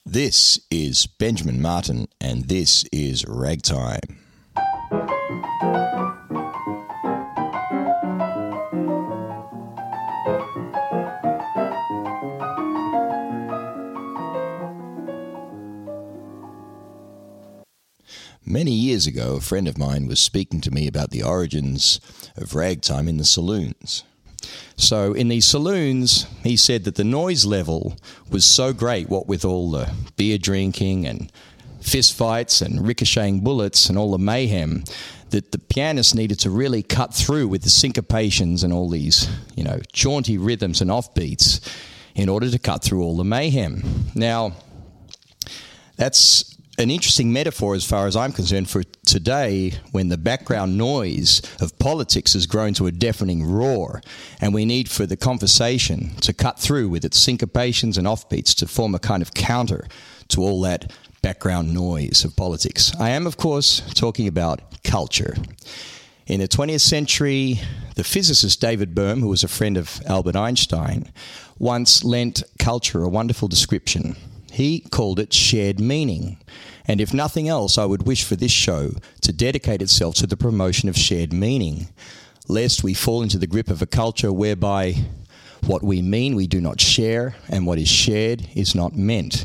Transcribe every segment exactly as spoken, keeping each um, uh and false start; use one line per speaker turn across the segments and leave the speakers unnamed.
This is Benjamin Martin, and this is Ragtime. Many years ago, a friend of mine was speaking to me about the origins of ragtime in the saloons. So in these saloons, he said that the noise level was so great, what with all the beer drinking and fist fights and ricocheting bullets and all the mayhem, that the pianist needed to really cut through with the syncopations and all these, you know, jaunty rhythms and offbeats in order to cut through all the mayhem. Now, that's an interesting metaphor as far as I'm concerned for today, when the background noise of politics has grown to a deafening roar, and we need for the conversation to cut through with its syncopations and offbeats to form a kind of counter to all that background noise of politics. I am, of course, talking about culture. In the twentieth century, the physicist David Bohm, who was a friend of Albert Einstein, once lent culture a wonderful description. He called it shared meaning. And if nothing else, I would wish for this show to dedicate itself to the promotion of shared meaning, lest we fall into the grip of a culture whereby what we mean we do not share, and what is shared is not meant.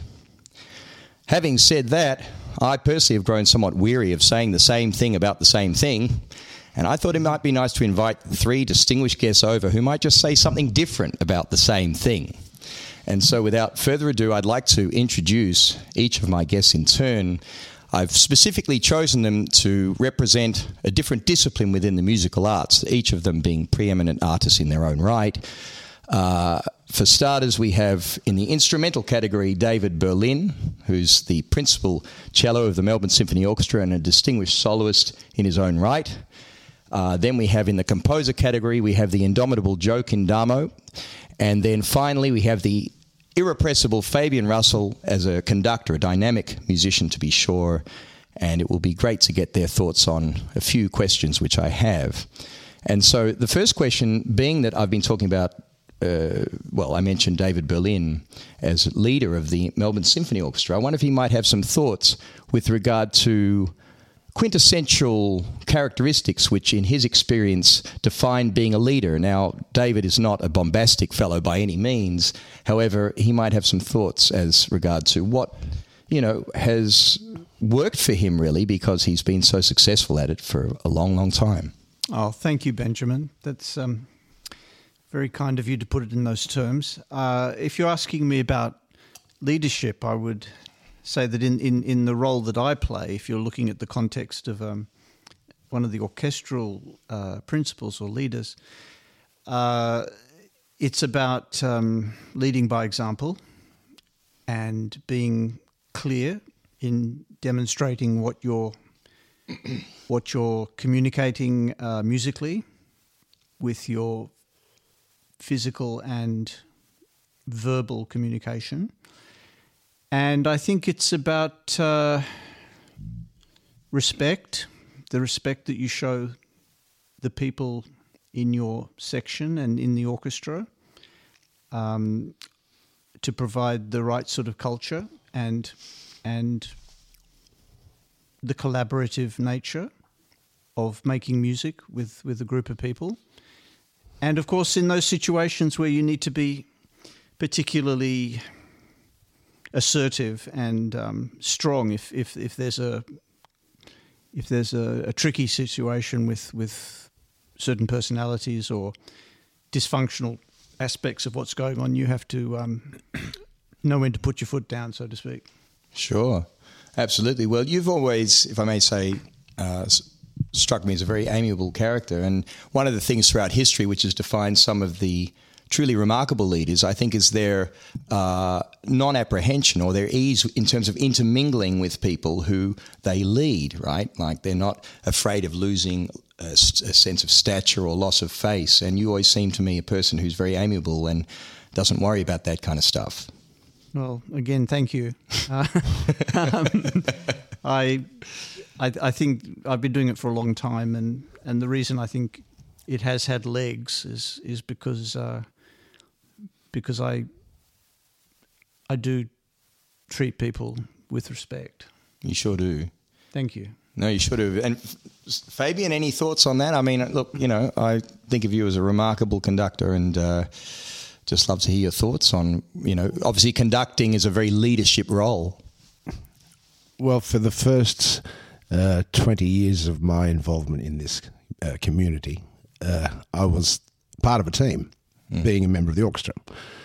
Having said that, I personally have grown somewhat weary of saying the same thing about the same thing, and I thought it might be nice to invite three distinguished guests over who might just say something different about the same thing. And so without further ado, I'd like to introduce each of my guests in turn. I've specifically chosen them to represent a different discipline within the musical arts, each of them being preeminent artists in their own right. Uh, for starters, we have in the instrumental category David Berlin, who's the principal cello of the Melbourne Symphony Orchestra and a distinguished soloist in his own right. Uh, then we have in the composer category, we have the indomitable Joe Kindamo. And then finally, we have the irrepressible Fabian Russell as a conductor, a dynamic musician to be sure. And it will be great to get their thoughts on a few questions which I have. And so the first question being that I've been talking about, uh, well, I mentioned David Berlin as leader of the Melbourne Symphony Orchestra. I wonder if he might have some thoughts with regard to quintessential characteristics which, in his experience, define being a leader. Now, David is not a bombastic fellow by any means. However, he might have some thoughts as regard to what, you know, has worked for him, really, because he's been so successful at it for a long, long time.
Oh, thank you, Benjamin. That's um, very kind of you to put it in those terms. Uh, if you're asking me about leadership, I would say that in, in, in the role that I play, if you're looking at the context of um, one of the orchestral uh, principals or leaders, uh, it's about um, leading by example and being clear in demonstrating what you're what you're communicating uh, musically with your physical and verbal communication. And I think it's about uh, respect, the respect that you show the people in your section and in the orchestra, um, to provide the right sort of culture and and the collaborative nature of making music with, with a group of people. And, of course, in those situations where you need to be particularly assertive and um, strong, if, if if there's a if there's a, a tricky situation with with certain personalities or dysfunctional aspects of what's going on, you have to um, know when to put your foot down, so to speak.
Sure, absolutely. Well, you've always, if I may say, uh, struck me as a very amiable character, and one of the things throughout history which has defined some of the truly remarkable leaders, I think, is their uh, non-apprehension or their ease in terms of intermingling with people who they lead, right? Like they're not afraid of losing a, a sense of stature or loss of face. And you always seem to me a person who's very amiable and doesn't worry about that kind of stuff.
Well, again, thank you. Uh, um, I, I, I think I've been doing it for a long time, and, and the reason I think it has had legs is is because uh, because I I do treat people with respect.
You sure do.
Thank you.
No, you should have. And Fabian, any thoughts on that? I mean, look, you know, I think of you as a remarkable conductor, and uh, just love to hear your thoughts on, you know, obviously conducting is a very leadership role.
Well, for the first uh, twenty years of my involvement in this uh, community, uh, I was part of a team, mm. being a member of the orchestra.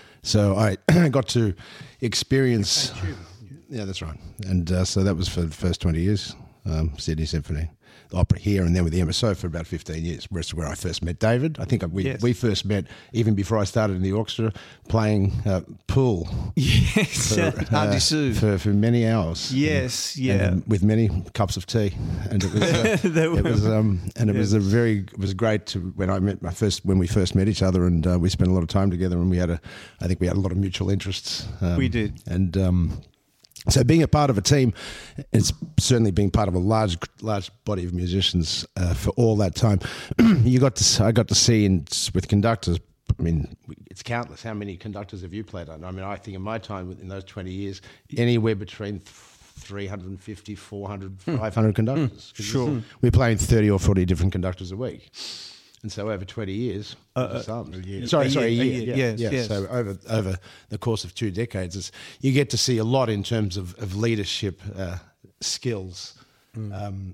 So I got to experience... Yeah, that's right. And uh, so that was for the first twenty years, um, Sydney Symphony, the opera here, and then with the M S O for about fifteen years, where's where I first met David. I think we yes. we first met even before I started in the orchestra, playing uh, pool.
Yes,
for, uh, for, for many hours.
Yes, yeah.
And with many cups of tea. And it was, uh, it was um, and it yeah. was a very, it was great to, when I met my first, when we first met each other, and uh, we spent a lot of time together, and we had a, I think we had a lot of mutual interests. Um,
we did.
And, um, So being a part of a team, it's certainly being part of a large, large body of musicians uh, for all that time. You got to, I got to see in, with conductors. I mean, it's countless. How many conductors have you played on? I mean, I think in my time in those twenty years, anywhere between three hundred fifty, four hundred, five hundred conductors.
Sure,
we're playing thirty or forty different conductors a week. And so over twenty years,
uh,
some,
a year.
sorry,
a
sorry, a
year,
year,
a year.
Yeah,
Yes,
yeah.
yes.
So over over the course of two decades, it's, you get to see a lot in terms of of leadership uh, skills, mm. um,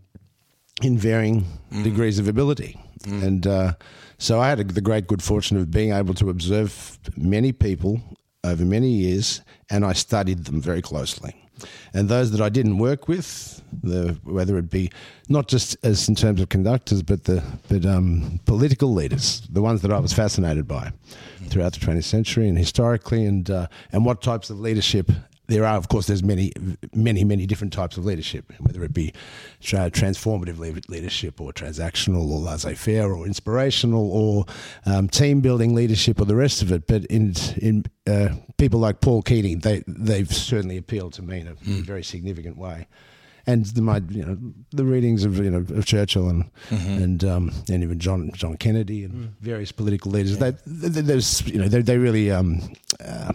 in varying mm. degrees of ability, mm. and uh, so I had a, the great good fortune of being able to observe many people over many years, and I studied them very closely. And those that I didn't work with, the, whether it be not just as in terms of conductors, but the but um, political leaders, the ones that I was fascinated by throughout the twentieth century and historically, and uh, and what types of leadership there are. Of course, there's many, many, many different types of leadership, whether it be tra- transformative le- leadership or transactional or laissez-faire or inspirational or um, team-building leadership or the rest of it. But in in uh, people like Paul Keating, they, they've certainly appealed to me in a mm. very significant way. And the, my, you know, the readings of you know of Churchill and mm-hmm. and um, and even John John Kennedy and mm. various political leaders, yeah. they, they, there's you know they they really um, uh,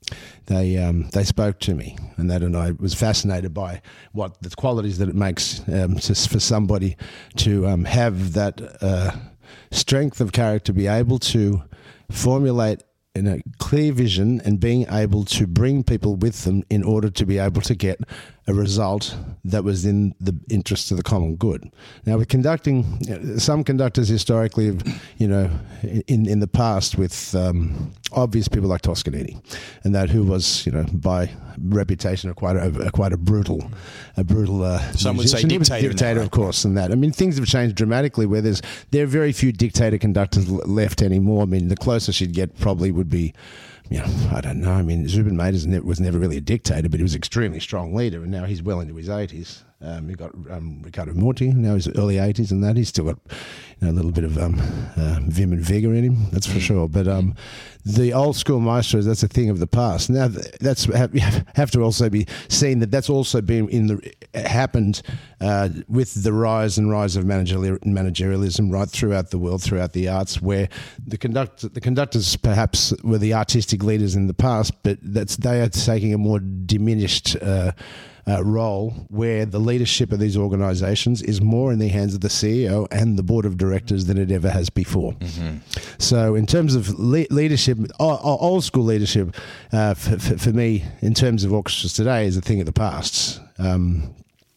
they um, they spoke to me, and that and I was fascinated by what the qualities that it makes um, just for somebody to um, have that uh, strength of character, be able to formulate in a clear vision and being able to bring people with them in order to be able to get a result that was in the interest of the common good. Now, with conducting, some conductors historically have, you know, in, in the past with um, obvious people like Toscanini, and that who was, you know, by reputation, a quite a, a quite a brutal, a brutal. Uh,
Some would say dictator,
dictator, of course, and that. I mean, things have changed dramatically. Where there's there are very few dictator conductors left anymore. I mean, the closest you'd get probably would be, you know, I don't know. I mean, Zubin Mehta was never really a dictator, but he was an extremely strong leader, and now he's well into his eighties. Um, you've got um, Riccardo Muti, now he's early eighties, and that he's still got, you know, a little bit of um, uh, vim and vigour in him, that's for sure. But um, the old school maestros, that's a thing of the past. Now that's have, have to also be seen that that's also been in the happened uh, with the rise and rise of managerial, managerialism right throughout the world, throughout the arts, where the conduct the conductors perhaps were the artistic leaders in the past, but that's they are taking a more diminished Uh, Uh, role where the leadership of these organisations is more in the hands of the C E O and the board of directors than it ever has before. Mm-hmm. So in terms of le- leadership, old school leadership, uh, for, for, for me, in terms of orchestras today, is a thing of the past. Um,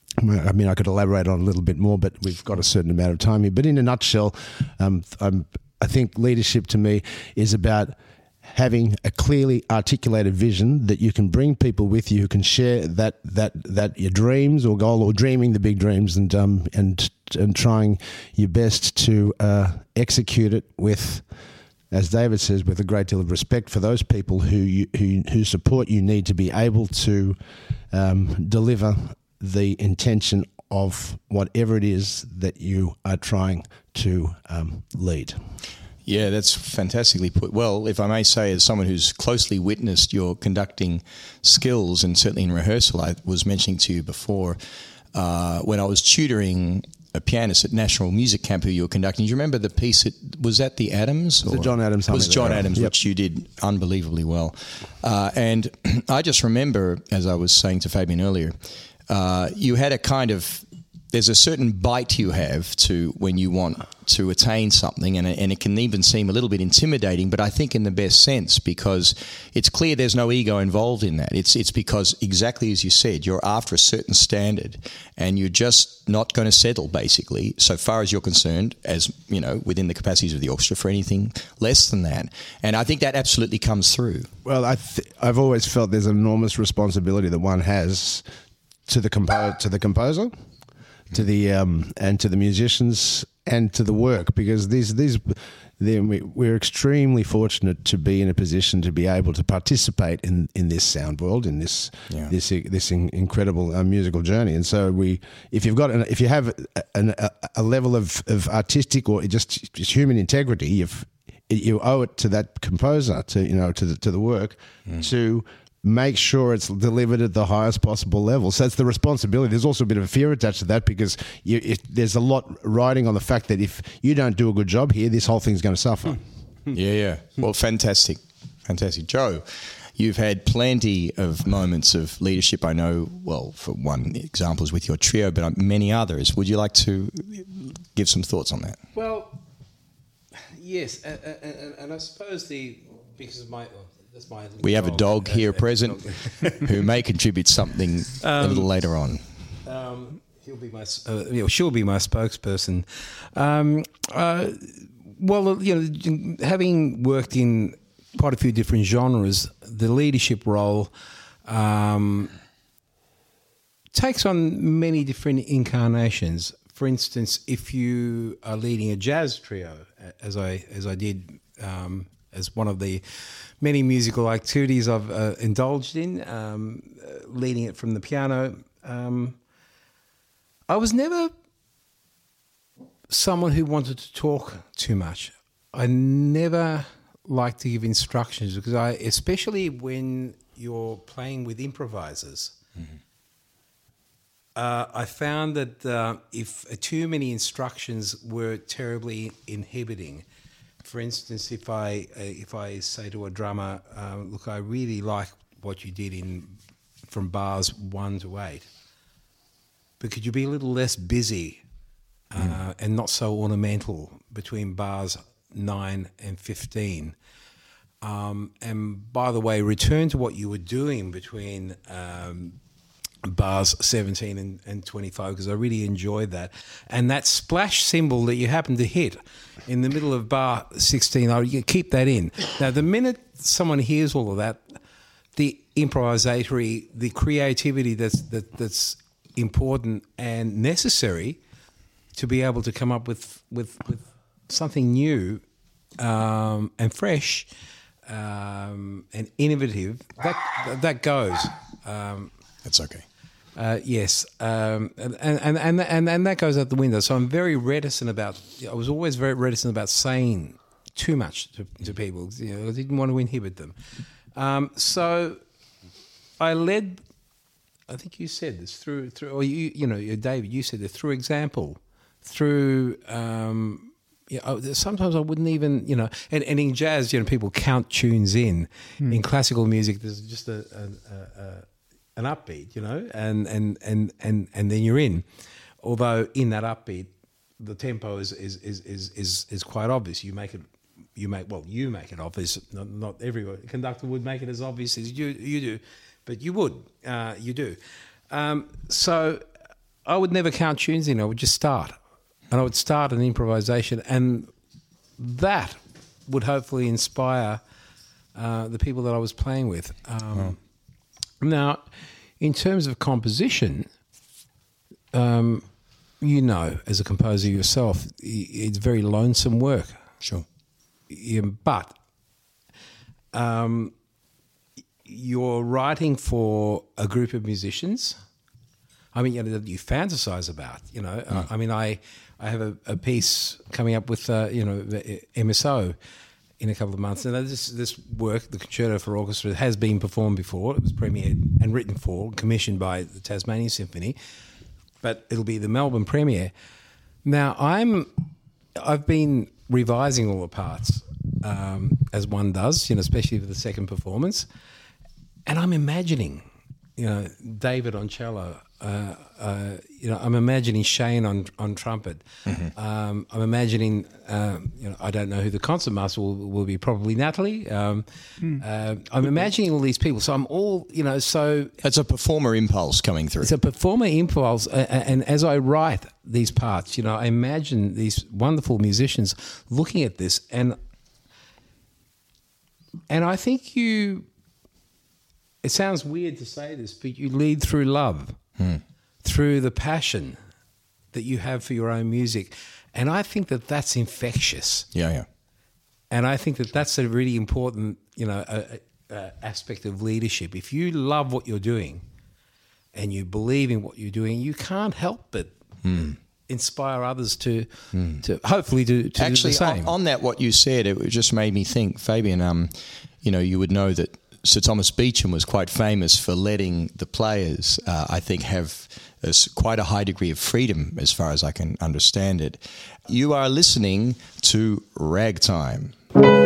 I mean, I could elaborate on it a little bit more, but we've got a certain amount of time here. But in a nutshell, um, I'm, I think leadership to me is about having a clearly articulated vision that you can bring people with you who can share that that that your dreams or goal, or dreaming the big dreams, and um and and trying your best to uh, execute it with, as David says, with a great deal of respect for those people who you, who who support you. Need to be able to um, deliver the intention of whatever it is that you are trying to um, lead.
Yeah, that's fantastically put. Well, if I may say, as someone who's closely witnessed your conducting skills, and certainly in rehearsal, I was mentioning to you before, uh, when I was tutoring a pianist at National Music Camp who you were conducting. Do you remember the piece? It, was that the Adams?
The John Adams.
It was John
there.
Adams,
Yep.
which you did unbelievably well. Uh, and I just remember, as I was saying to Fabian earlier, uh, you had a kind of, there's a certain bite you have to when you want to attain something, and, and it can even seem a little bit intimidating, but I think in the best sense, because it's clear there's no ego involved in that. It's it's because, exactly as you said, you're after a certain standard, and you're just not going to settle, basically, so far as you're concerned, as, you know, within the capacities of the orchestra, for anything less than that. And I think that absolutely comes through.
Well, I th- I've always felt there's an enormous responsibility that one has to the compo- to the composer, to the um, and to the musicians and to the work, because these these we, we're extremely fortunate to be in a position to be able to participate in, in this sound world, in this
Yeah.
this this in, incredible uh, musical journey. And so we, if you've got an, if you have a, a, a level of, of artistic or just, just human integrity, you've, you owe it to that composer, to you know to the to the work, mm. to make sure it's delivered at the highest possible level. So that's the responsibility. There's also a bit of a fear attached to that, because you, it, there's a lot riding on the fact that if you don't do a good job here, this whole thing's going to suffer.
Yeah, yeah. Well, fantastic. Fantastic. Joe, you've had plenty of moments of leadership, I know, well, for one example is with your trio, but many others. Would you like to give some thoughts on that?
Well, yes, and, and, and I suppose the, because of my... That's my
we have
dog.
a dog here
uh,
present who may contribute something um, a little later on.
Um, he'll be my, uh, you know, she'll be my spokesperson. Um, uh, well, you know, having worked in quite a few different genres, the leadership role um, takes on many different incarnations. For instance, if you are leading a jazz trio, as I as I did. Um, as one of the many musical activities I've uh, indulged in, um, uh, leading it from the piano. Um, I was never someone who wanted to talk too much. I never liked to give instructions, because I, especially when you're playing with improvisers, mm-hmm. uh, I found that uh, if too many instructions were terribly inhibiting. For instance, if I uh, if I say to a drummer, uh, "Look, I really like what you did in from bars one to eight, but could you be a little less busy uh, mm. and not so ornamental between bars nine and fifteen? Um, and by the way, return to what you were doing between." Um, bars seventeen and, and twenty-five, because I really enjoyed that. And that splash cymbal that you happen to hit in the middle of bar sixteen, I would keep that in. Now, the minute someone hears all of that, the improvisatory, the creativity that's that, that's important and necessary to be able to come up with, with, with something new um, and fresh um, and innovative, that, that goes. Um,
That's okay.
Uh, yes, um, and, and, and, and, and that goes out the window. So I'm very reticent about, I was always very reticent about saying too much to, to people. You know, I didn't want to inhibit them. Um, so I led, I think you said this, through, through or you, you know, David, you said this, through example, through, um, you know, sometimes I wouldn't even, you know, and, and in jazz, you know, people count tunes in. Mm. In classical music, there's just a, a, a, a an upbeat, you know, and, and, and, and, and then you're in. Although in that upbeat, the tempo is is, is, is, is is quite obvious. You make it, you make well, you make it obvious. Not, not every conductor would make it as obvious as you you do, but you would, uh, you do. Um, so I would never count tunes in. I would just start, and I would start an improvisation, and that would hopefully inspire uh, the people that I was playing with. Um, oh. Now, in terms of composition, um, you know, as a composer yourself, it's very lonesome work.
Sure.
Yeah, but um, you're writing for a group of musicians. I mean, you know, that you fantasize about. You know, mm. I, I mean, I I have a, a piece coming up with uh, you know M S O. In a couple of months. And this this work, the Concerto for Orchestra, has been performed before. It was premiered and written for, commissioned by the Tasmanian Symphony, but it'll be the Melbourne premiere. Now I'm, I've been revising all the parts um, as one does, you know, especially for the second performance, and I'm imagining, you know, David on cello. Uh, uh, you know, I'm imagining Shane on on trumpet. Mm-hmm. Um, I'm imagining, um, you know, I don't know who the concertmaster will, will be. Probably Natalie. Um, mm. uh, I'm imagining all these people. So I'm all, you know, so
it's a performer impulse coming through.
It's a performer impulse, and, and as I write these parts, you know, I imagine these wonderful musicians looking at this, and and I think you. It sounds weird to say this, but you lead through love. Hmm. Through the passion that you have for your own music. And I think that that's infectious.
Yeah, yeah.
And I think that that's a really important, you know, a, a aspect of leadership. If you love what you're doing and you believe in what you're doing, you can't help but hmm. inspire others to, hmm. to hopefully to, to
Actually,
do the same.
On, on that, what you said, it just made me think, Fabian, um, you know, you would know that Sir Thomas Beecham was quite famous for letting the players, uh, I think, have a, quite a high degree of freedom, as far as I can understand it. You are listening to Ragtime.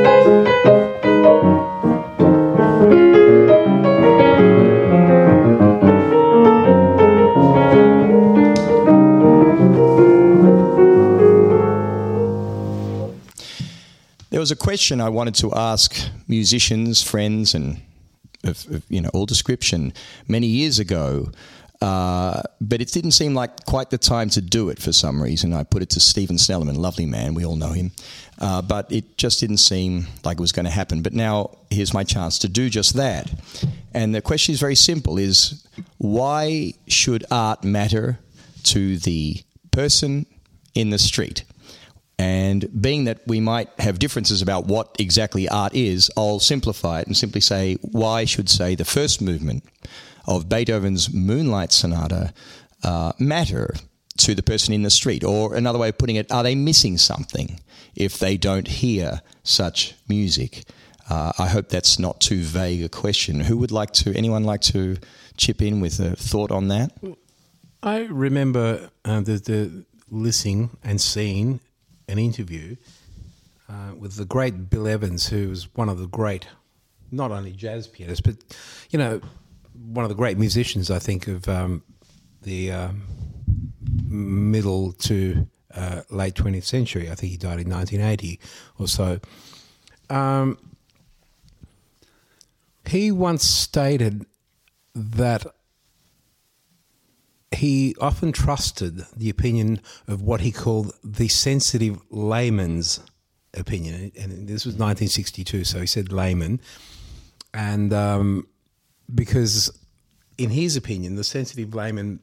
There was a question I wanted to ask musicians, friends, and Of, of, you know, all description many years ago, uh, but it didn't seem like quite the time to do it for some reason. I put it to Stephen Snellerman, lovely man, we all know him, uh, but it just didn't seem like it was going to happen. But now here's my chance to do just that. And the question is very simple, is why should art matter to the person in the street? And being that we might have differences about what exactly art is, I'll simplify it and simply say, why should, say, the first movement of Beethoven's Moonlight Sonata uh, matter to the person in the street? Or another way of putting it, are they missing something if they don't hear such music? Uh, I hope that's not too vague a question. Who would like to, anyone like to chip in with a thought on that?
I remember uh, the, the listening and seeing an interview uh, with the great Bill Evans, who was one of the great, not only jazz pianists, but, you know, one of the great musicians, I think, of um, the um, middle to uh, late twentieth century. I think he died in nineteen eighty or so. Um, he once stated that he often trusted the opinion of what he called the sensitive layman's opinion. And this was nineteen sixty-two, so he said layman. And um, because in his opinion, the sensitive layman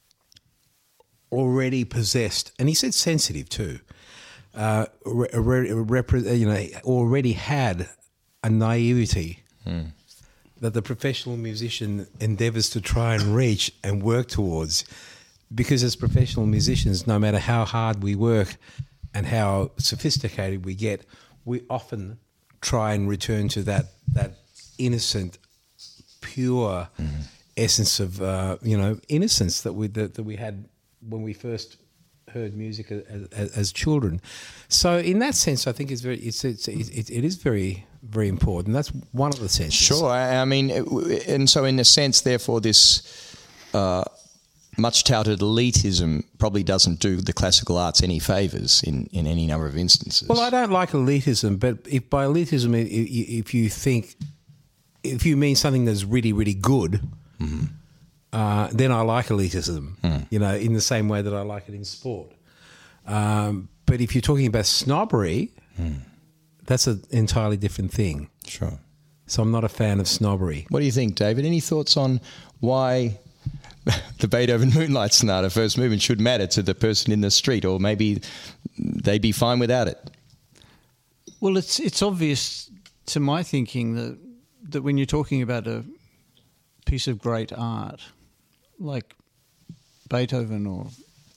already possessed, and he said sensitive too, uh, re- re- repre- you know, already had a naivety mm. that the professional musician endeavours to try and reach and work towards. Because as professional musicians, no matter how hard we work and how sophisticated we get, we often try and return to that that innocent, pure mm-hmm. essence of uh, you know innocence that we that, that we had when we first heard music as, as, as children. So in that sense, I think it's very it's, it's it, it is very very important. That's one of the senses.
Sure, I, I mean, it, and so in a sense, therefore, this uh, much touted elitism probably doesn't do the classical arts any favours in, in any number of instances.
Well, I don't like elitism, but if by elitism, if you think, if you mean something that's really, really good, mm-hmm. uh, then I like elitism, mm. you know, in the same way that I like it in sport. Um, but if you're talking about snobbery, mm. that's an entirely different thing.
Sure.
So I'm not a fan of snobbery.
What do you think, David? Any thoughts on why the Beethoven Moonlight Sonata first movement should matter to the person in the street, or maybe they'd be fine without it?
Well, it's it's obvious to my thinking that that when you're talking about a piece of great art like Beethoven or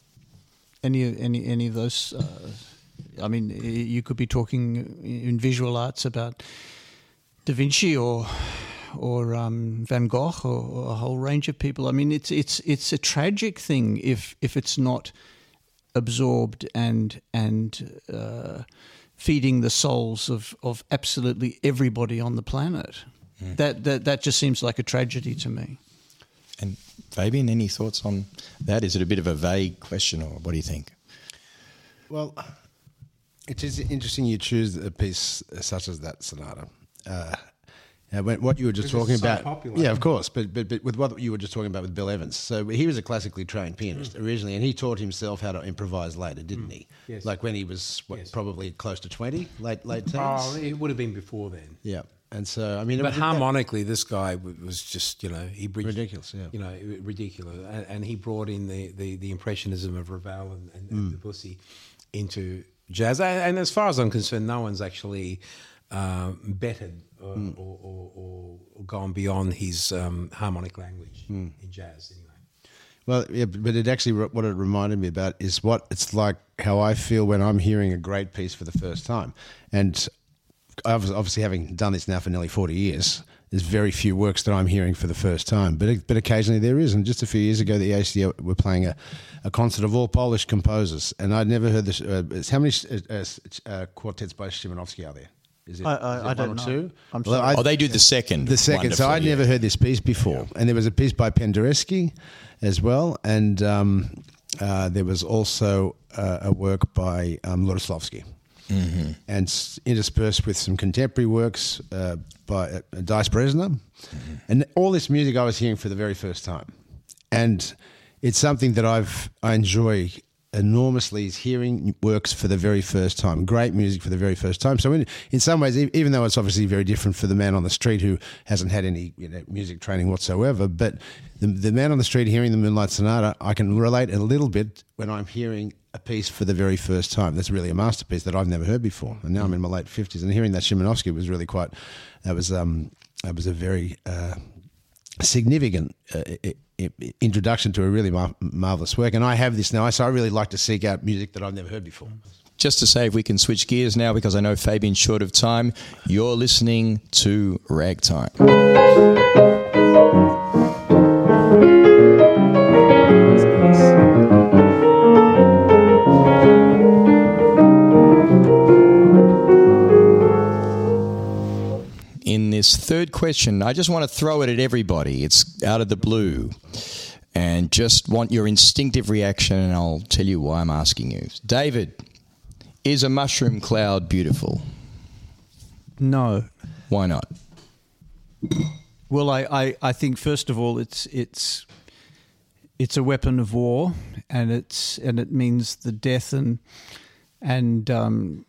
any any any of those, uh, I mean, you could be talking in visual arts about Da Vinci or or um, Van Gogh or, or a whole range of people. I mean, it's it's it's a tragic thing if if it's not absorbed and and uh, feeding the souls of, of absolutely everybody on the planet. Mm. That, that that just seems like a tragedy to me.
And Fabian, any thoughts on that? Is it a bit of a vague question, or what do you think?
Well, it is interesting you choose a piece such as that sonata. Uh, Uh, when, what you were just
Because
talking
it's so
about,
popular.
yeah, of course, but, but but with what you were just talking about with Bill Evans, so he was a classically trained pianist
Mm.
originally, and he taught himself how to improvise later, didn't he?
Yes.
Like when he was what,
Yes.
probably close to twenty, late late teens.
Oh, it would have been before then.
Yeah, and so I mean,
But
it-
harmonically, this guy w- was just, you know, he bridged,
Ridiculous, yeah.
you know, i- ridiculous, and, and he brought in the, the, the impressionism of Ravel and, and, and Debussy into jazz. And, and as far as I'm concerned, no one's actually uh, bettered or,
Mm.
or, or, or, or gone beyond his um, harmonic language in jazz, anyway.
Well, yeah, but it actually what it reminded me about is what it's like how I feel when I'm hearing a great piece for the first time, and I've obviously having done this now for nearly forty years. There's very few works that I'm hearing for the first time, but but occasionally there is. And just a few years ago, the A C O were playing a, a concert of all Polish composers, and I'd never heard this. Uh, it's how many uh, uh, quartets by Szymanowski are there? Is it,
I- I-
is it
I
one
don't
or
know.
two?
I'm
Well,
sorry.
I-
Oh, they do the second.
the second. So
wonderfully,
I'd
yeah.
never heard this piece before. And there was a piece by Penderecki as well. And um, uh, there was also uh, a work by um, Lodoslavsky. Mm-hmm. And s- interspersed with some contemporary works uh, by uh, Dice Bresner. Mm-hmm. And all this music I was hearing for the very first time. And it's something that I've I enjoy enormously, is hearing works for the very first time, great music for the very first time. So in, in some ways, e- even though it's obviously very different for the man on the street who hasn't had any, you know, music training whatsoever, but the, the man on the street hearing the Moonlight Sonata, I can relate a little bit when I'm hearing a piece for the very first time. That's really a masterpiece that I've never heard before. And now I'm in my late fifties, and hearing that Szymanowski was really quite, that was, um, that was a very uh, significant uh, i- i- introduction to a really mar- marvelous work. And I have this now, so I really like to seek out music that I've never heard before.
Just to say, if we can switch gears now, because I know Fabian's short of time, you're listening to Ragtime. In this third question, I just want to throw it at everybody. It's out of the blue. And just want your instinctive reaction, and I'll tell you why I'm asking you. David, is a mushroom cloud beautiful?
No.
Why not?
Well, I, I, I think first of all it's it's it's a weapon of war, and it's and it means the death and and um,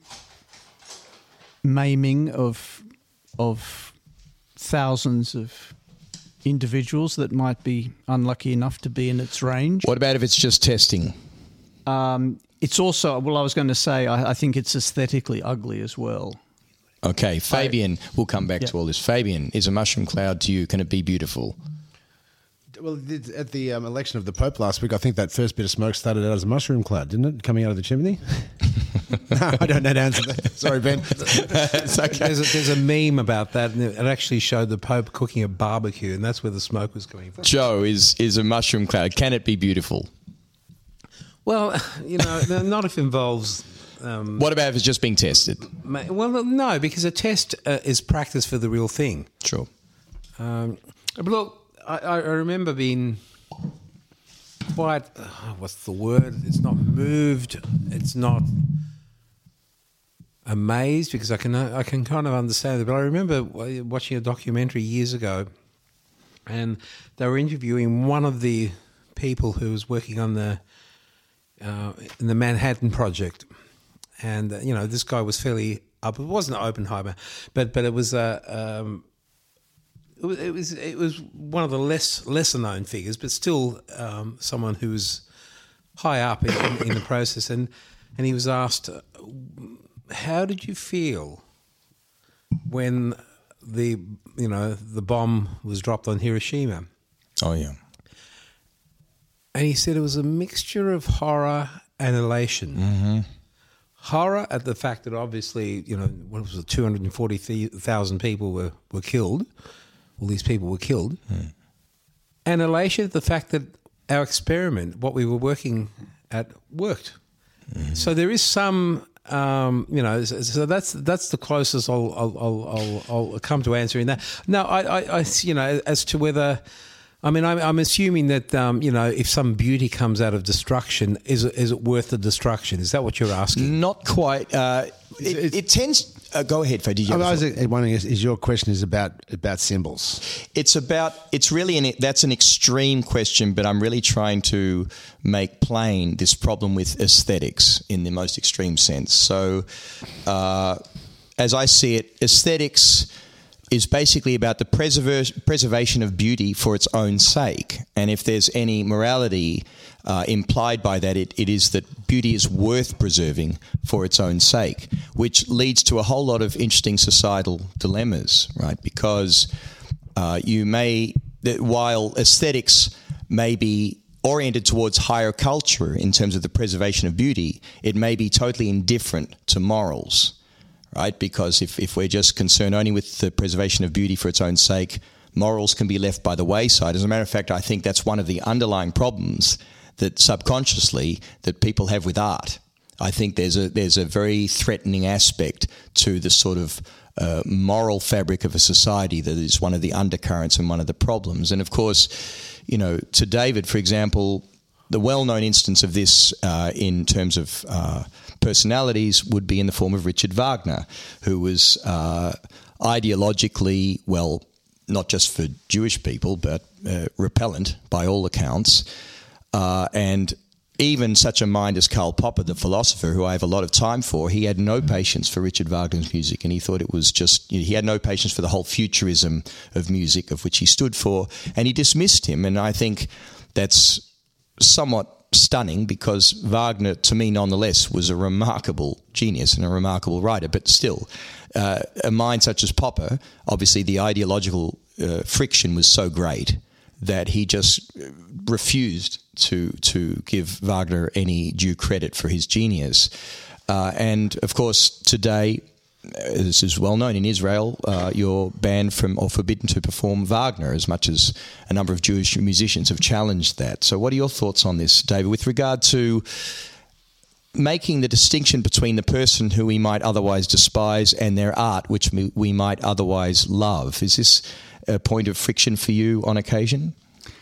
maiming of of thousands of individuals that might be unlucky enough to be in its range.
What about if it's just testing?
Um, it's also, well, I was going to say, I, I think it's aesthetically ugly as well.
Okay, Fabian, we'll come back
Yeah.
to all this. Fabian, is a mushroom cloud to you, can it be beautiful?
Well, it- at the um, election of the Pope last week, I think that first bit of smoke started out as a mushroom cloud, didn't it? Coming out of the chimney? No, I don't know the answer to that. Sorry, Ben.
It's okay.
There's a, there's a meme about that, and it actually showed the Pope cooking a barbecue, and that's where the smoke was coming from.
Joe, is, is a mushroom cloud, can it be beautiful?
Well, you know, not if it involves. Um,
What about if it's just being tested?
ma- well, no, because a test uh, is practice for the real thing.
Sure.
Um, but look, I, I remember being quite, uh, what's the word? It's not moved. It's not amazed, because I can I can kind of understand it. But I remember watching a documentary years ago, and they were interviewing one of the people who was working on the uh, in the Manhattan Project, and uh, you know, this guy was fairly up. It wasn't Oppenheimer, but but it was a. Uh, um, It was, it was it was one of the less lesser known figures, but still um, someone who was high up in, in, in the process. And and he was asked, "How did you feel when the you know the bomb was dropped on Hiroshima?"
Oh, yeah.
And he said it was a mixture of horror and elation. Mm-hmm. Horror at the fact that obviously, you know, what was it, two hundred forty thousand people were, were killed. All these people were killed. Mm. And elation at the fact that our experiment, what we were working at, worked. So there is some, um, you know, so so that's that's the closest I'll I'll, I'll, I'll, I'll come to answering that. Now, I, I, I, you know, as to whether, I mean, I'm, I'm assuming that, um, you know, if some beauty comes out of destruction, is it, is it worth the destruction? Is that what you're asking?
Not quite. Uh, it, it tends. Uh, go ahead, Faye. Did you?
I
have a
was wondering, is, is your question is about about symbols?
It's about, it's really, an, that's an extreme question, but I'm really trying to make plain this problem with aesthetics in the most extreme sense. So, uh, as I see it, aesthetics is basically about the preserver- preservation of beauty for its own sake. And if there's any morality uh, implied by that, it, it is that beauty is worth preserving for its own sake, which leads to a whole lot of interesting societal dilemmas, right? Because uh, you may, that while aesthetics may be oriented towards higher culture in terms of the preservation of beauty, it may be totally indifferent to morals. Right, because if, if we're just concerned only with the preservation of beauty for its own sake, morals can be left by the wayside. As a matter of fact, I think that's one of the underlying problems that subconsciously that people have with art. I think there's a there's a very threatening aspect to the sort of uh, moral fabric of a society that is one of the undercurrents and one of the problems. And of course, you know, to David, for example, the well-known instance of this uh, in terms of uh, personalities would be in the form of Richard Wagner, who was uh, ideologically, well, not just for Jewish people, but uh, repellent by all accounts. Uh, and even such a mind as Karl Popper, the philosopher, who I have a lot of time for, he had no patience for Richard Wagner's music, and he thought it was just, you know, he had no patience for the whole futurism of music of which he stood for, and he dismissed him. And I think that's somewhat stunning, because Wagner, to me nonetheless, was a remarkable genius and a remarkable writer, but still, uh, a mind such as Popper, obviously the ideological uh, friction was so great that he just refused to to give Wagner any due credit for his genius. Uh, and of course, today, this is well known in Israel, uh, you're banned from or forbidden to perform Wagner, as much as a number of Jewish musicians have challenged that. So what are your thoughts on this, David, with regard to making the distinction between the person who we might otherwise despise and their art, which we, we might otherwise love? Is this a point of friction for you on occasion?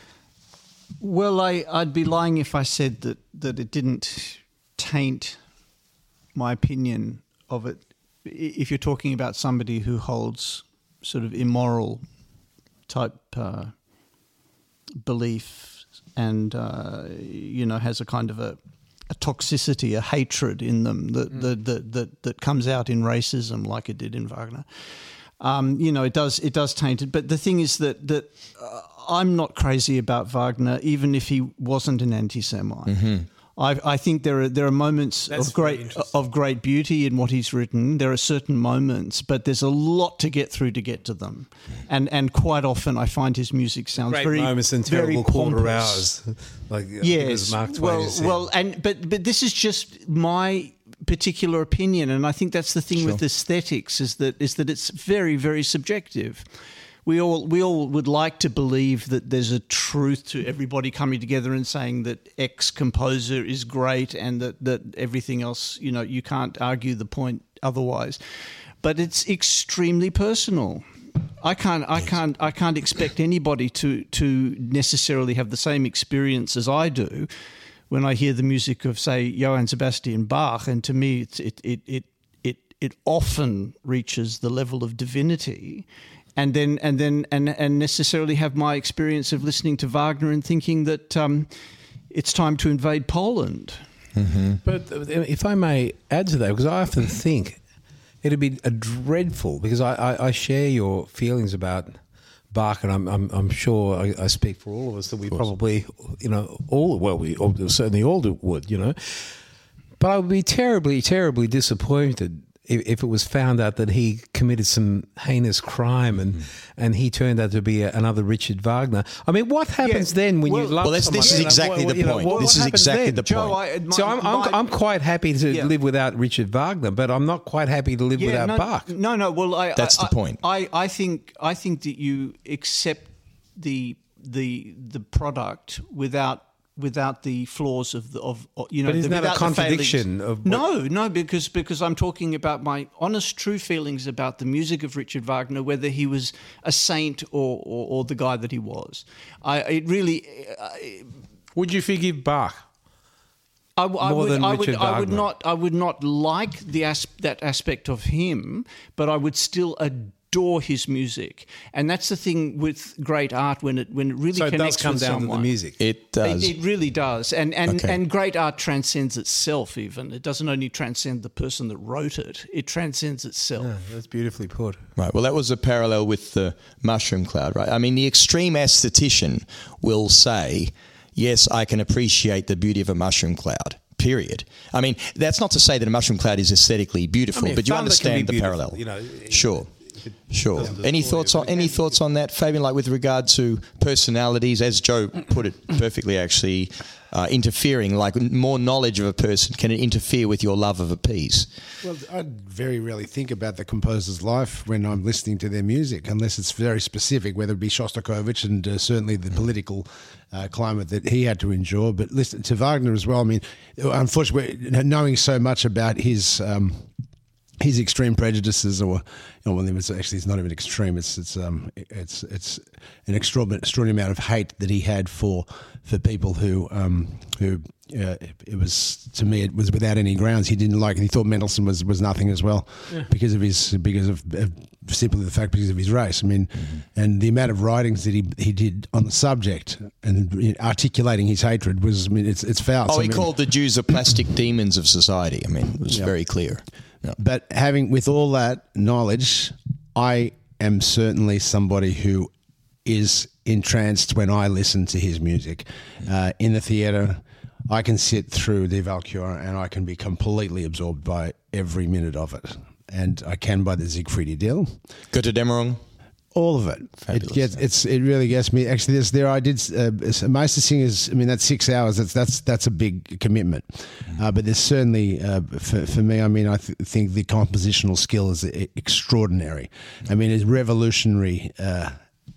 Well, I, I'd be lying if I said that, that it didn't taint my opinion of it. If you're talking about somebody who holds sort of immoral type uh, belief and, uh, you know, has a kind of a, a toxicity, a hatred in them that, mm. that, that, that, that comes out in racism like it did in Wagner, um, you know, it does it does taint it. But the thing is that, that uh, I'm not crazy about Wagner, even if he wasn't an anti-Semite. Mm-hmm. I, I think there are there are moments
That's
of great of great beauty in what he's written. There are certain moments, but there's a lot to get through to get to them, and and quite often I find his music sounds
Great
very
moments and
very
terrible quarter
pompous.
hours, like
yes,
Mark Twain
well,
said.
well, and but but this is just my particular opinion, and I think that's the thing
Sure.
with aesthetics is that is that it's very very subjective. We all we all would like to believe that there's a truth to everybody coming together and saying that X composer is great and that, that everything else, you know, you can't argue the point otherwise. But it's extremely personal. I can't I can't I can't expect anybody to to necessarily have the same experience as I do when I hear the music of, say, Johann Sebastian Bach, and to me it's, it it it it it often reaches the level of divinity. And then, and then, and and necessarily have my experience of listening to Wagner and thinking that um, it's time to invade Poland.
Mm-hmm. But if I may add to that, because I often think it'd be a dreadful, because I, I, I share your feelings about Bach, and I'm I'm, I'm sure I, I speak for all of us that we probably, you know, all well, we all, certainly all do, would, you know. But I would be terribly, terribly disappointed if it was found out that he committed some heinous crime and, mm. and he turned out to be a, another Richard Wagner. I mean, what happens yeah. then when
well,
you love
well, this,
someone?
this is exactly
what,
the point.
Know, what,
this
what
is exactly
then?
the
Joe,
point.
I, my,
so I'm, I'm,
my,
I'm quite happy to
yeah.
live without Richard Wagner, but I'm not quite happy to live
yeah,
without
no,
Bach.
No, no. Well, I,
that's
I,
the point.
I, I think I think that you accept the the the product without without the flaws of the of you know.
But isn't
the,
that a
without the
contradiction
failings.
of what-
No, no, because because I'm talking about my honest, true feelings about the music of Richard Wagner, whether he was a saint or or, or the guy that he was. I it really. I,
Would you forgive Bach?
I, w- I
More
would,
than
I would,
Richard
I would
Wagner.
not, I would not like the as- that aspect of him, but I would still adore his music, and that's the thing with great art when it when it really
So it
connects
does come
with
down
someone.
to the music.
It does.
It, it really does, and and,
Okay.
and great art transcends itself. Even it doesn't only transcend the person that wrote it; it transcends itself.
Yeah, that's beautifully put.
Right. Well, that was a parallel with the mushroom cloud, right? I mean, the extreme aesthetician will say, yes, I can appreciate the beauty of a mushroom cloud, period. I mean, that's not to say that a mushroom cloud is aesthetically beautiful,
I mean,
but you
thunder can
understand
be
the
beautiful,
parallel.
you know,
Sure. Sure.
doesn't
Any
destroy
thoughts
it,
on
but it
any
can be
thoughts on that, Fabian? Like with regard to personalities, as Joe put it perfectly, actually, uh, interfering. Like more knowledge of a person, can it interfere with your love of a piece?
Well, I very rarely think about the composer's life when I'm listening to their music, unless it's very specific, whether it be Shostakovich and uh, certainly the political uh, climate that he had to endure. But listen to Wagner as well. I mean, unfortunately, knowing so much about his um, his extreme prejudices, or you know, well, it's actually it's not even extreme. It's it's um it's it's an extraordinary, extraordinary amount of hate that he had for for people who um who uh, it was to me it was without any grounds. He didn't like. He thought Mendelssohn was, was nothing as well yeah. because of his because of, of simply the fact because of his race. I mean, mm-hmm. and the amount of writings that he he did on the subject and articulating his hatred was. I mean, it's it's foul.
Oh,
so,
he
I mean,
called the Jews the plastic demons of society. I mean, it was
yeah.
very clear. Yeah.
But having, with all that knowledge, I am certainly somebody who is entranced when I listen to his music. Uh, in the theatre, I can sit through Die Walküre and I can be completely absorbed by every minute of it. And I can by the Siegfried Idyll.
Götterdämmerung.
All of it.
Fabulous.
It gets, it's, it really gets me. Actually, there's, there I did, uh, Meistersingers, I mean, that's six hours. That's that's that's a big commitment. Mm-hmm. Uh, but there's certainly, uh, for, for me, I mean, I th- think the compositional skill is extraordinary. I mean, it's revolutionary. Uh,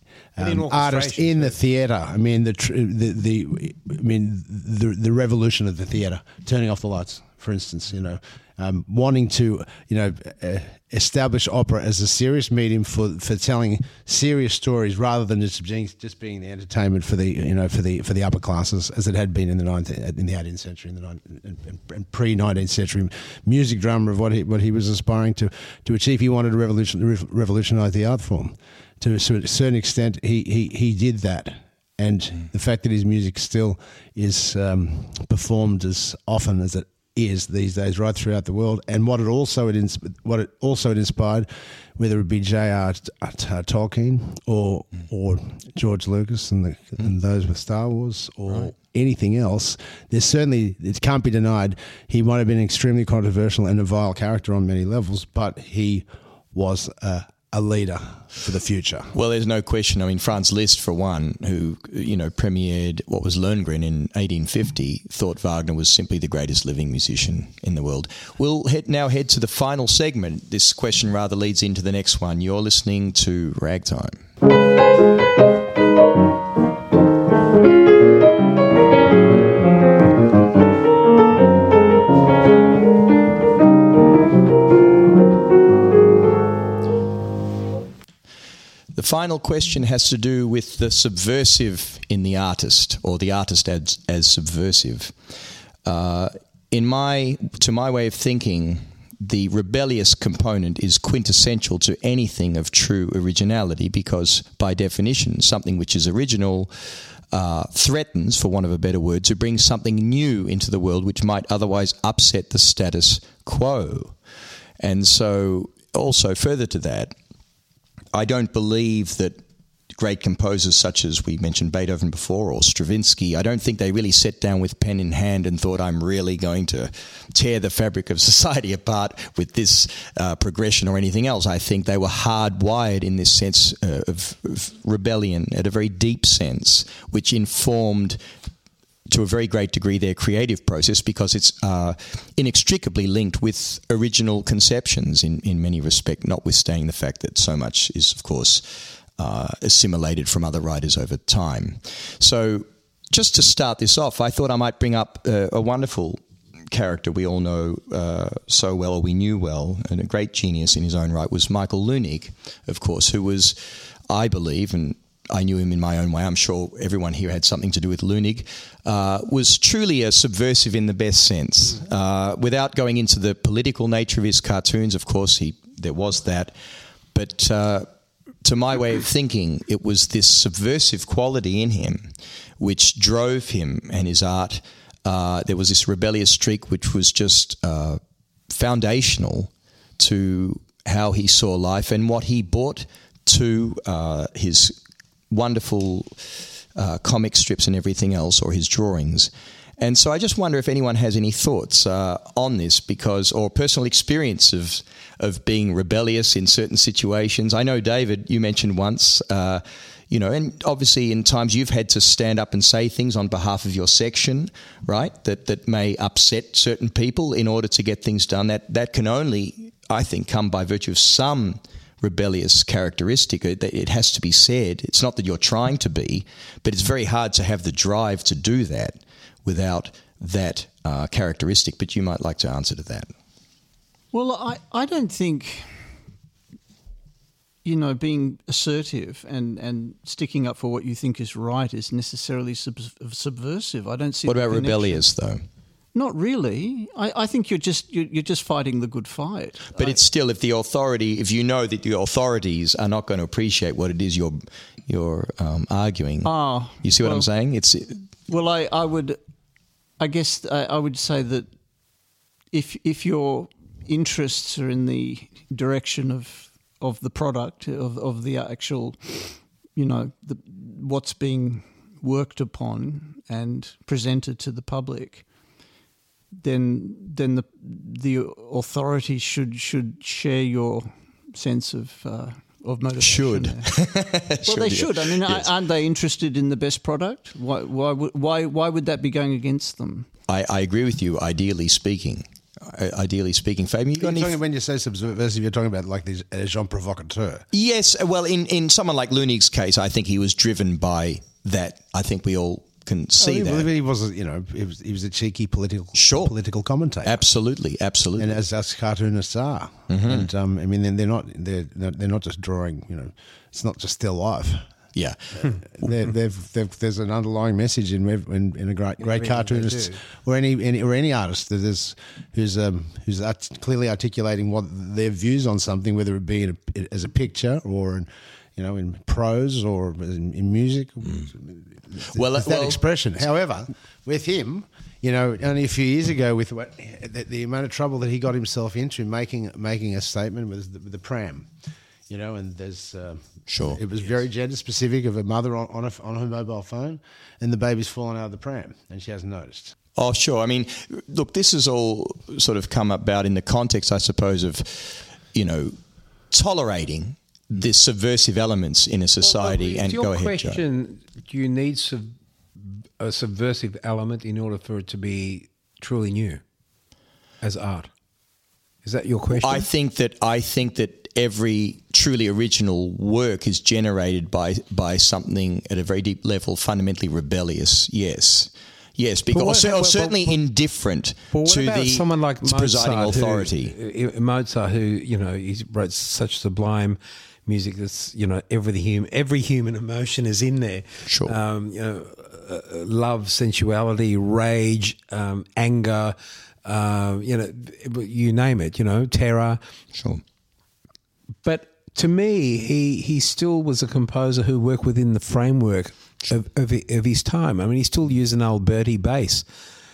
Um, artist in the theatre. I mean the, tr- the the I mean the the revolution of the theatre, turning off the lights, for instance. You know, um, wanting to you know uh, establish opera as a serious medium for, for telling serious stories rather than just being just being the entertainment for the you know for the for the upper classes as it had been in the nineteenth in the eighteenth century in the and, and pre nineteenth century music drama of what he what he was aspiring to to achieve. He wanted to revolution revolutionise the art form. To a certain extent, he, he, he did that. And mm. the fact that his music still is um, performed as often as it is these days right throughout the world, and what it also it ins- what it also it inspired, whether it be J R Tolkien or mm. or George Lucas and, the, mm. and those with Star Wars or right. anything else, there's certainly, it can't be denied, he might have been extremely controversial and a vile character on many levels, but he was a a leader for the future.
Well, there's no question. I mean, Franz Liszt, for one, who, you know, premiered what was Lohengrin in eighteen fifty, thought Wagner was simply the greatest living musician in the world. We'll head, now head to the final segment. This question rather leads into the next one. You're listening to Ragtime. The final question has to do with the subversive in the artist, or the artist as, as subversive. Uh, in my, to my way of thinking, the rebellious component is quintessential to anything of true originality, because by definition, something which is original uh, threatens, for want of a better word, to bring something new into the world which might otherwise upset the status quo. And so, also further to that, I don't believe that great composers such as we mentioned Beethoven before, or Stravinsky, I don't think they really sat down with pen in hand and thought, I'm really going to tear the fabric of society apart with this uh, progression or anything else. I think they were hardwired in this sense uh, of, of rebellion at a very deep sense, which informed to a very great degree their creative process, because it's uh, inextricably linked with original conceptions in, in many respects, notwithstanding the fact that so much is, of course, uh, assimilated from other writers over time. So just to start this off, I thought I might bring up uh, a wonderful character we all know uh, so well, or we knew well, and a great genius in his own right was Michael Leunig, of course, who was, I believe, and I knew him in my own way, I'm sure everyone here had something to do with Leunig, uh, was truly a subversive in the best sense. Uh, without going into the political nature of his cartoons, of course, he there was that, but uh, to my way of thinking, it was this subversive quality in him which drove him and his art. Uh, there was this rebellious streak which was just uh, foundational to how he saw life and what he brought to uh, his wonderful uh, comic strips and everything else, or his drawings. And so I just wonder if anyone has any thoughts uh, on this, because, or personal experience of of being rebellious in certain situations. I know, David, you mentioned once, uh, you know, and obviously in times you've had to stand up and say things on behalf of your section, right, that that may upset certain people in order to get things done. That that can only, I think, come by virtue of some rebellious characteristic. It, it has to be said. It's not that you're trying to be, but it's very hard to have the drive to do that without that uh, characteristic. But you might like to answer to that.
Well, I, I don't think, you know, being assertive and, and sticking up for what you think is right is necessarily sub- subversive. I don't see.
What
the
about
connection.
rebellious, though?
Not really. I, I think you're just you're, you're just fighting the good fight.
But
I,
it's still, if the authority, if you know that the authorities are not going to appreciate what it is you're you're um, arguing,
oh,
you see what
well,
I'm saying? It's
well, I, I would, I guess I, I would say that if if your interests are in the direction of of the product of of the actual, you know, the, what's being worked upon and presented to the public, then then the the authorities should should share your sense of uh, of motivation.
Should.
well,
should,
they
yeah.
should. I mean,
Yes.
aren't they interested in the best product? Why why would why why would that be going against them?
I, I agree with you. Ideally speaking, I, ideally speaking, Fabian, you got
You're
any?
talking, when you say subversive, you're talking about like these agents provocateurs.
Yes. Well, in in someone like Leunig's case, I think he was driven by that. I think we all can see
Oh,
that.
he, he was, a, you know, he was, he was a cheeky political,
Sure.
political commentator.
Absolutely, absolutely.
And as us cartoonists are,
Mm-hmm.
and um, I mean, they're not they're they're not just drawing. You know, it's not just still life.
yeah.
They're, they've, they've, there's an underlying message in in, in a great great
everything
cartoonist
they do.
or any, any or any artist that is who's um, who's art- clearly articulating what their views on something, whether it be in a, as a picture or in, you know, in prose or in, in music.
Well,
It's that
well-
expression. However, with him, you know, only a few years ago, with what the, the amount of trouble that he got himself into making making a statement with the, with the pram, you know, and there's uh,
Sure.
it was very gender specific of a mother on on, a, on her mobile phone, and the baby's fallen out of the pram, and she hasn't noticed.
Oh, sure. I mean, look, this has all sort of come about in the context, I suppose, of, you know, tolerating the subversive elements in a society.
Well,
and
your
go ahead, Joe.
question: do you need sub- a subversive element in order for it to be truly new as art? Is that your question?
I think that I think that every truly original work is generated by by something at a very deep level, fundamentally rebellious. Yes, yes, because
what-
or, cer- or
but-
certainly
but-
indifferent
But what
to
about
the
someone like Mozart,
presiding authority.
Who, Mozart, who you know, he wrote such sublime music that's, you know, every human every human emotion is in there.
Sure.
Um, you know, uh, love, sensuality, rage, um, anger. Uh, you know, you name it. You know, terror.
Sure.
But to me, he he still was a composer who worked within the framework of, of of his time. I mean, he still used an Alberti bass,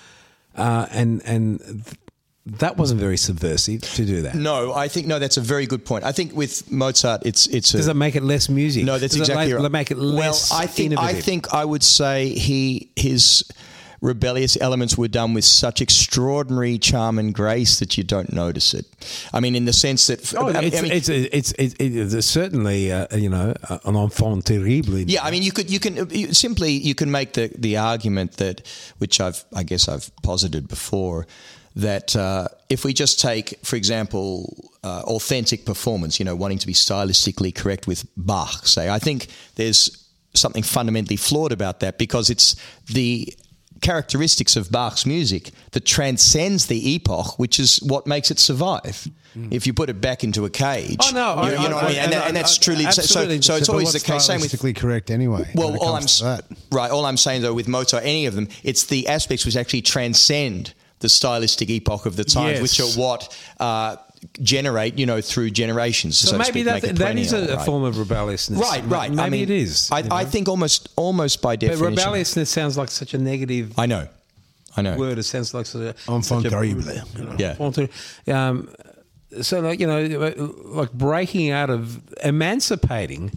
uh, and and th- that wasn't very subversive to do that.
No, I think no. That's a very good point. I think with Mozart, it's it's.
Does
a,
it make it less music?
No, that's
Does
exactly
it
right.
like, make it less
well, I think I
innovative?
think I would say he his rebellious elements were done with such extraordinary charm and grace that you don't notice it. I mean, in the sense that
Oh,
I,
it's,
I mean,
it's, it's, it's, it's certainly, uh, you know, an enfant terrible.
yeah, I mean, you could you can you, simply you can make the the argument that, which I've I guess I've posited before, that uh, if we just take, for example, uh, authentic performance, you know, wanting to be stylistically correct with Bach, say, I think there's something fundamentally flawed about that, because it's the characteristics of Bach's music that transcends the epoch, which is what makes it survive. Mm. If you put it back into a cage,
oh no,
you,
I,
you know
I,
what I mean,
I,
and,
I,
that, and that's
I,
truly so.
absolutely.
So it's
So
always the
what's
case. Same with
stylistically correct anyway.
well,
when it
all I'm
comes to that.
right. All I'm saying though, with Mozart, any of them, it's the aspects which actually transcend the stylistic epoch of the time,
Yes.
which are what uh, generate, you know, through generations.
So,
So, to
maybe
speak,
that
make it
that is a,
perennial,
a
right?
form of rebelliousness.
Right, right.
Maybe
I mean,
it is.
I,
you know?
I think almost, almost by
But
definition.
rebelliousness sounds like such a negative
I know, I know.
word. It sounds like such a
Enfant
such a-
terrible.
Yeah.
Um, so, like you know, like breaking out of emancipating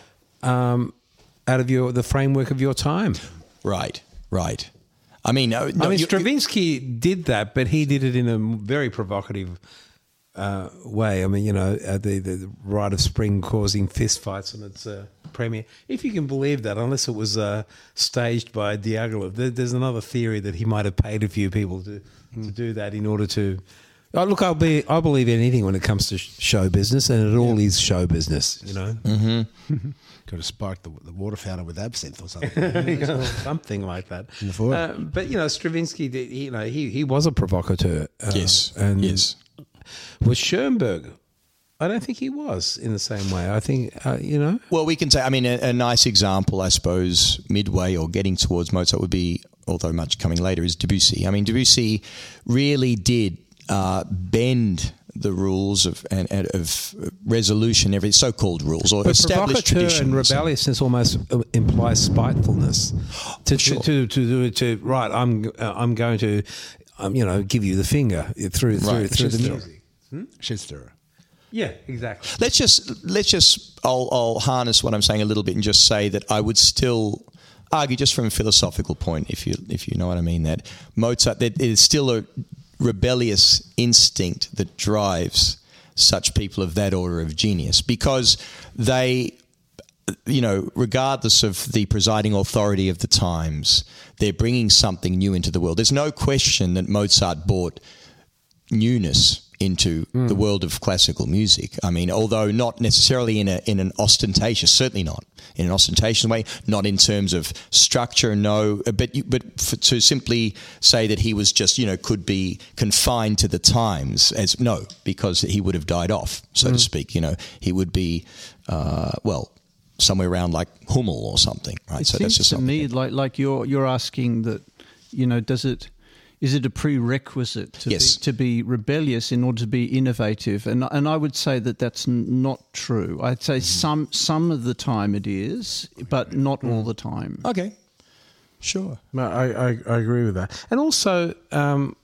um, out of your the framework of your time.
Right, right. I mean, uh, no,
I mean,
you-
Stravinsky did that, but he did it in a very provocative uh, way. I mean, you know, uh, the, the Rite of Spring causing fistfights on its uh, premiere. If you can believe that, unless it was uh, staged by Diaghilev. There, there's another theory that he might have paid a few people to, to do that in order to... Oh, look, I'll be, I believe anything when it comes to sh- show business, and it all is show business, you know.
Mm-hmm.
Could have sparked the, the water fountain with absinthe or something.
Something like that.
In the foyer.
Uh, but, you know, Stravinsky, did, you know, he, he was a provocateur. Uh,
yes,
and
yes.
Was Schoenberg? I don't think he was in the same way. I think, uh, you know.
Well, we can say, I mean, a, a nice example, I suppose, midway or getting towards Mozart would be, although much coming later, is Debussy. I mean, Debussy really did uh, bend the rules of and, and of resolution, every so-called rules or
But
established
provocateur
traditions.
and rebelliousness almost uh, implies spitefulness. To,
Sure.
to, to, to, to, right, I'm uh, I'm going to, um, you know, give you the finger through through,
Right.
through the
Shitstirrer.
music.
Shitstirrer.
Yeah, exactly.
Let's just let's just I'll, I'll harness what I'm saying a little bit and just say that I would still argue, just from a philosophical point, if you if you know what I mean, that Mozart, that it is still a rebellious instinct that drives such people of that order of genius, because they, you know, regardless of the presiding authority of the times, they're bringing something new into the world. There's no question that Mozart brought newness into mm. the world of classical music. I mean, although not necessarily in a in an ostentatious, certainly not in an ostentatious way, not in terms of structure, no, but you, but for, to simply say that he was just, you know, could be confined to the times, as no, because he would have died off, so mm. to speak. You know, he would be, uh, well, somewhere around like Hummel or something, right?
It
so
seems
that's just
to
something.
me like like you're you're asking that, you know, does it. Is it a prerequisite to,
yes.
be, to be rebellious in order to be innovative? And and I would say that that's n- not true. I'd say mm. some some of the time it is, but not mm. all the time.
Okay, sure.
No, I, I, I agree with that. And also, um,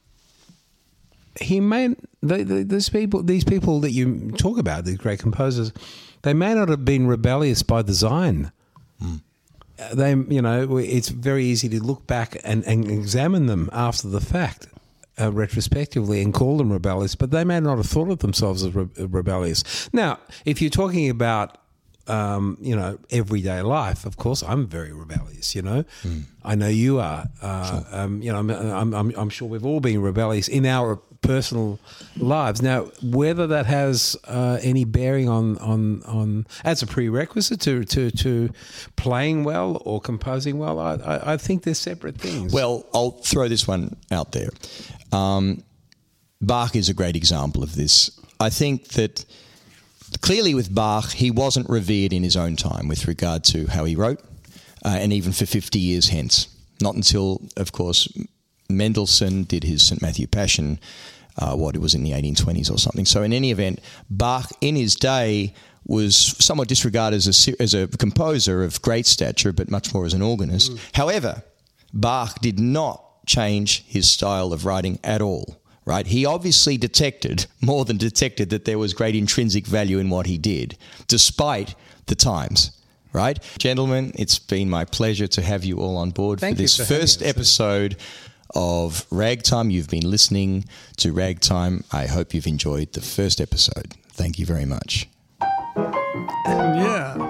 he may they, they, these people these people that you talk about, these great composers, they may not have been rebellious by design. Mm. They, you know, it's very easy to look back and, and examine them after the fact, uh, retrospectively, and call them rebellious, but they may not have thought of themselves as re- rebellious. Now, if you're talking about, um, you know, everyday life, of course, I'm very rebellious, you know. Mm. I know you are. Uh, sure. um, you know, I'm, I'm, I'm, I'm sure we've all been rebellious in our personal lives. Now, whether that has uh, any bearing on, on, on as a prerequisite to, to, to playing well or composing well, I, I, I think they're separate things.
Well, I'll throw this one out there. Um, Bach is a great example of this. I think that clearly with Bach, he wasn't revered in his own time with regard to how he wrote, uh, and even for fifty years hence. Not until, of course, Mendelssohn did his Saint Matthew Passion, uh, what, it was in the eighteen twenties or something. So in any event, Bach in his day was somewhat disregarded as a, as a composer of great stature, but much more as an organist. Mm. However, Bach did not change his style of writing at all, right? He obviously detected, more than detected, that there was great intrinsic value in what he did, despite the times. Right? Gentlemen, it's been my pleasure to have you all on board
Thank
for this
for
first episode of Ragtime. You've been listening to Ragtime. I hope you've enjoyed the first episode. Thank you very much.
Yeah.